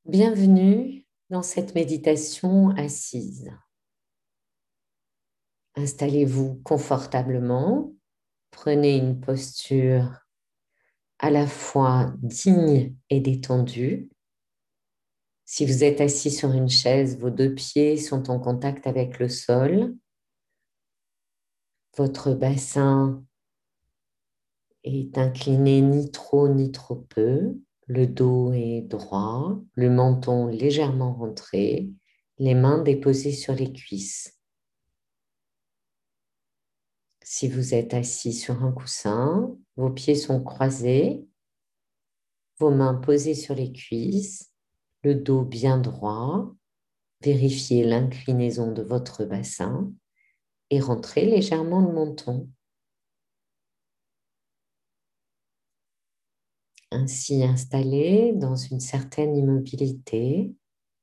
Bienvenue dans cette méditation assise. Installez-vous confortablement, prenez une posture à la fois digne et détendue. Si vous êtes assis sur une chaise, vos deux pieds sont en contact avec le sol. Votre bassin est incliné ni trop ni trop peu. Le dos est droit, le menton légèrement rentré, les mains déposées sur les cuisses. Si vous êtes assis sur un coussin, vos pieds sont croisés, vos mains posées sur les cuisses, le dos bien droit. Vérifiez l'inclinaison de votre bassin et rentrez légèrement le menton. Ainsi installé dans une certaine immobilité,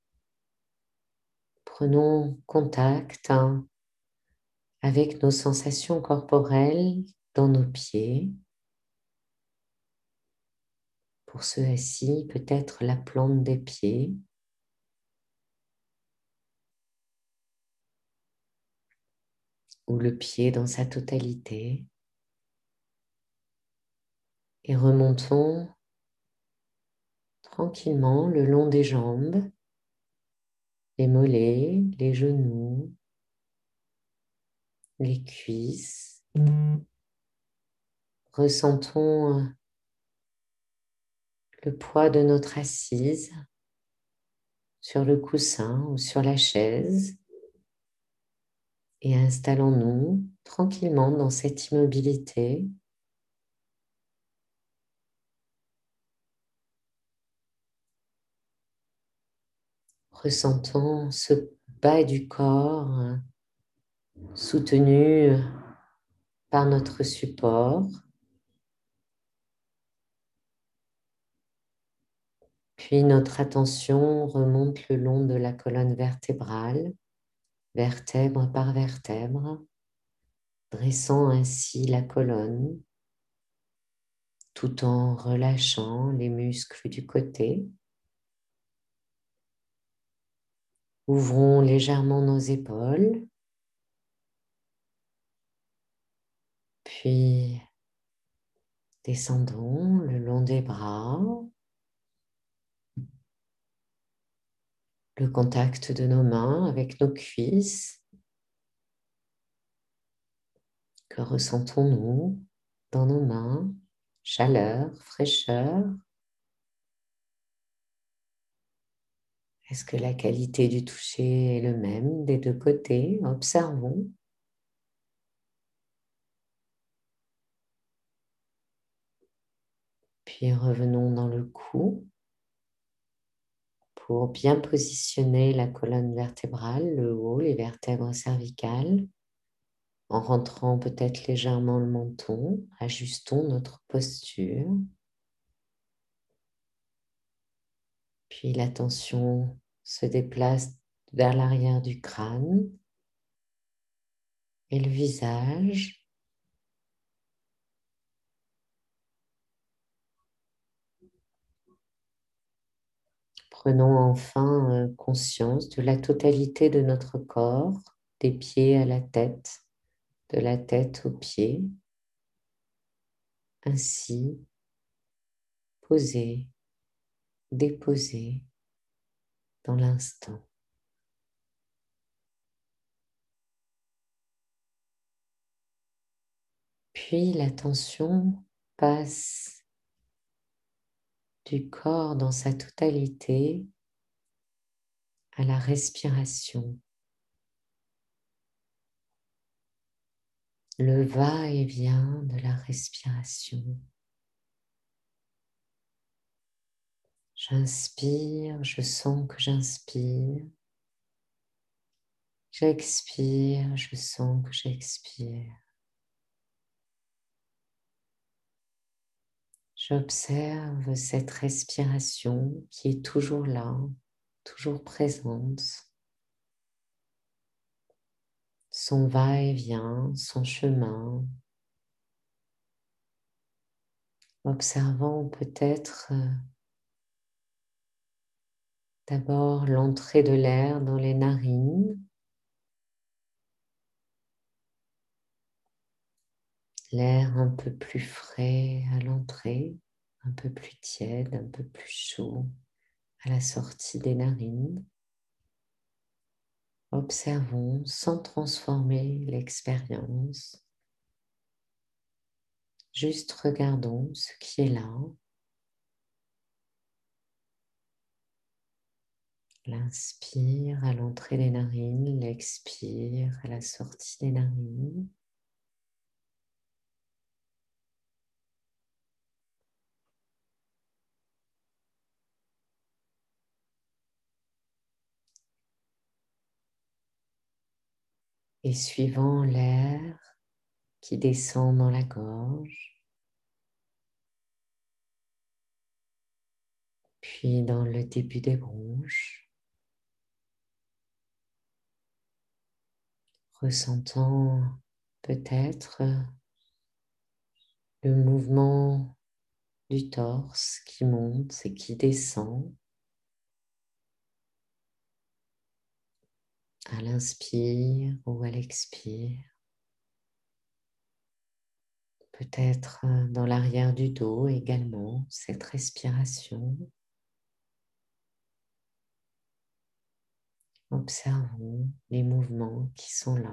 prenons contact avec nos sensations corporelles dans nos pieds. Pour ceux assis, peut-être la plante des pieds, ou le pied dans sa totalité, et remontons tranquillement le long des jambes, les mollets, les genoux, les cuisses. Ressentons le poids de notre assise sur le coussin ou sur la chaise et installons-nous tranquillement dans cette immobilité. Ressentons ce bas du corps soutenu par notre support. Puis notre attention remonte le long de la colonne vertébrale, vertèbre par vertèbre, dressant ainsi la colonne tout en relâchant les muscles du côté. Ouvrons légèrement nos épaules, puis descendons le long des bras, le contact de nos mains avec nos cuisses. Que ressentons-nous dans nos mains? Chaleur, fraîcheur. Est-ce que la qualité du toucher est le même des deux côtés? Observons. Puis revenons dans le cou pour bien positionner la colonne vertébrale, le haut, les vertèbres cervicales. En rentrant peut-être légèrement le menton, ajustons notre posture. Puis l'attention se déplace vers l'arrière du crâne et le visage. Prenons enfin conscience de la totalité de notre corps, des pieds à la tête, de la tête aux pieds, ainsi posé, déposé dans l'instant. Puis l'attention passe du corps dans sa totalité à la respiration. Le va-et-vient de la respiration. J'inspire, je sens que j'inspire. J'expire, je sens que j'expire. J'observe cette respiration qui est toujours là, toujours présente. Son va-et-vient, son chemin. Observant peut-être D'abord, l'entrée de l'air dans les narines. L'air un peu plus frais à l'entrée, un peu plus tiède, un peu plus chaud à la sortie des narines. Observons sans transformer l'expérience. Juste regardons ce qui est là. L'inspire à l'entrée des narines, l'expire à la sortie des narines. Et suivant l'air qui descend dans la gorge, puis dans le début des bronches, ressentant peut-être le mouvement du torse qui monte et qui descend à l'inspire ou à l'expire. Peut-être dans l'arrière du dos également, cette respiration. Observons les mouvements qui sont là.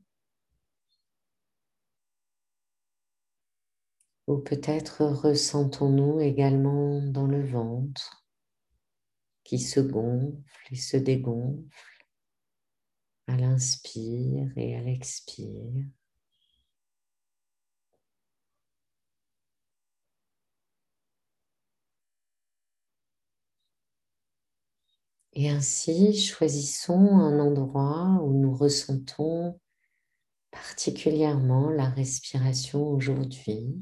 Ou peut-être ressentons-nous également dans le ventre qui se gonfle et se dégonfle à l'inspire et à l'expire. Et ainsi, choisissons un endroit où nous ressentons particulièrement la respiration aujourd'hui,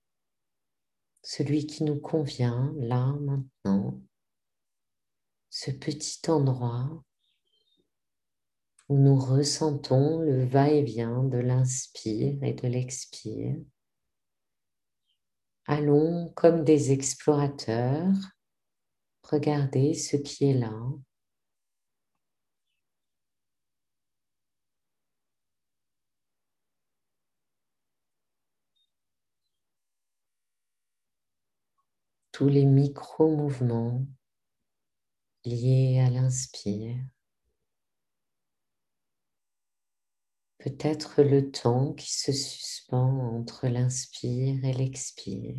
celui qui nous convient là, maintenant, ce petit endroit où nous ressentons le va-et-vient de l'inspire et de l'expire. Allons comme des explorateurs, regarder ce qui est là. Tous les micro-mouvements liés à l'inspire. Peut-être le temps qui se suspend entre l'inspire et l'expire.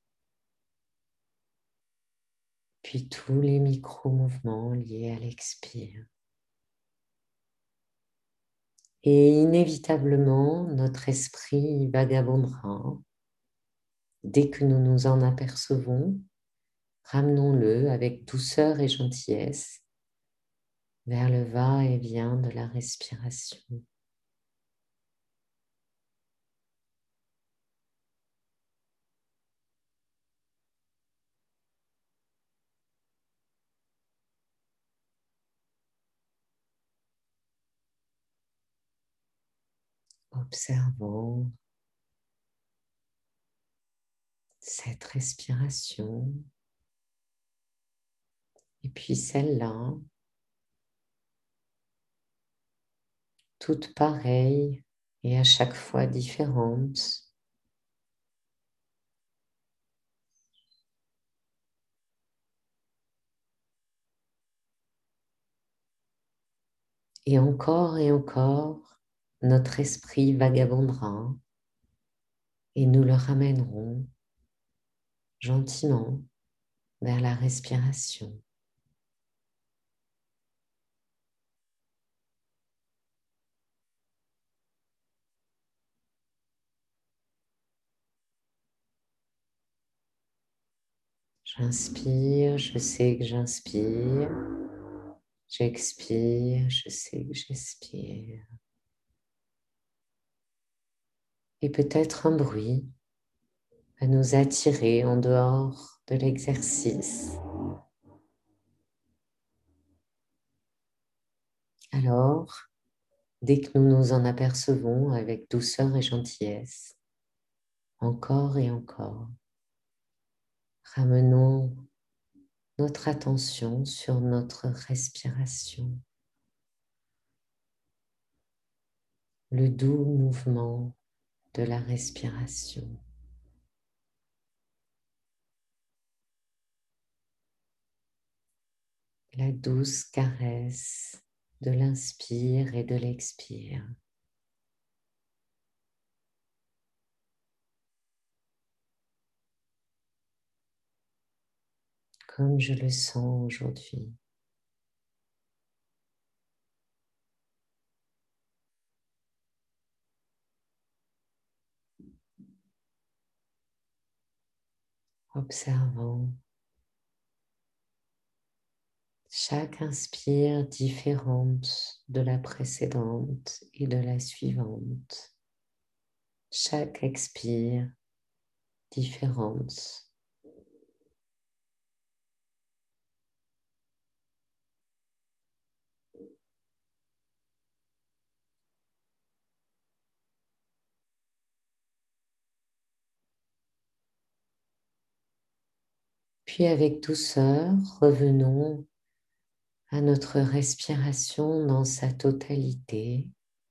Puis tous les micro-mouvements liés à l'expire. Et inévitablement, notre esprit vagabondera. Dès que nous nous en apercevons, ramenons-le avec douceur et gentillesse vers le va-et-vient de la respiration. Observons cette respiration et puis celle-là, toutes pareilles et à chaque fois différentes. Et encore, notre esprit vagabondera et nous le ramènerons gentiment vers la respiration. J'inspire, je sais que j'inspire. J'expire, je sais que j'expire. Et peut-être un bruit à nous attirer en dehors de l'exercice. Alors, dès que nous nous en apercevons avec douceur et gentillesse, encore et encore, ramenons notre attention sur notre respiration, le doux mouvement de la respiration, la douce caresse de l'inspire et de l'expire. Comme je le sens aujourd'hui. Observant chaque inspire différente de la précédente et de la suivante. Chaque expire différente. Puis avec douceur, revenons à notre respiration dans sa totalité,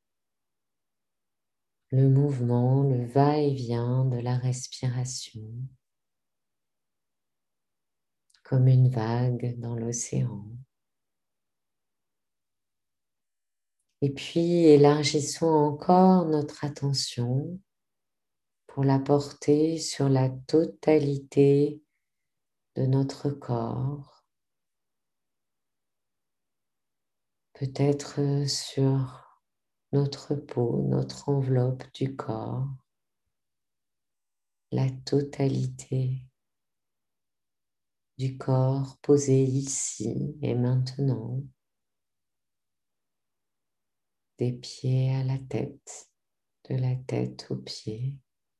le mouvement, le va-et-vient de la respiration, comme une vague dans l'océan. Et puis élargissons encore notre attention pour la porter sur la totalité de notre corps, peut-être sur notre peau, notre enveloppe du corps, la totalité du corps posé ici et maintenant, des pieds à la tête, de la tête aux pieds.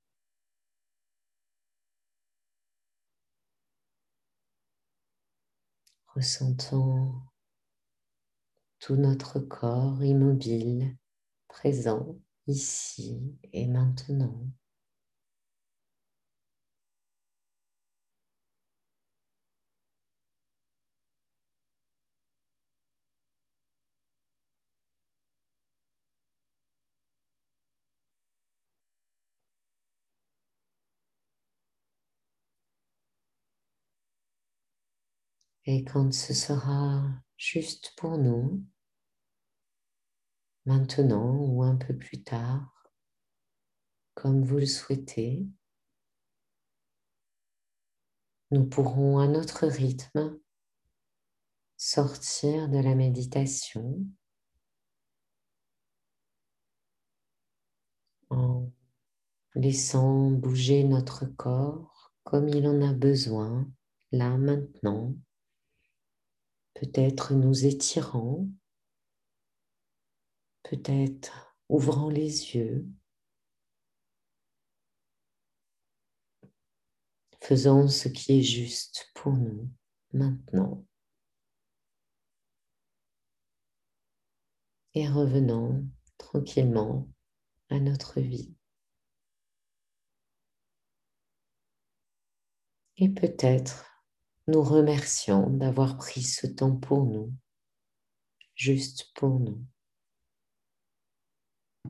Ressentons tout notre corps immobile, présent ici et maintenant. Et quand ce sera juste pour nous, maintenant ou un peu plus tard, comme vous le souhaitez, nous pourrons à notre rythme sortir de la méditation en laissant bouger notre corps comme il en a besoin, là maintenant, peut-être nous étirant, peut-être ouvrant les yeux, faisant ce qui est juste pour nous maintenant et revenant tranquillement à notre vie. Et peut-être nous remercions d'avoir pris ce temps pour nous, juste pour nous.